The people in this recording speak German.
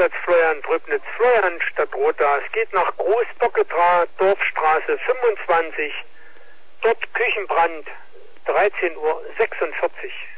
Einsatz Florian Trübnitz, Florian Stadtrotha. Es geht nach Großbocketra, Dorfstraße 25. Dort Küchenbrand, 13:46 Uhr.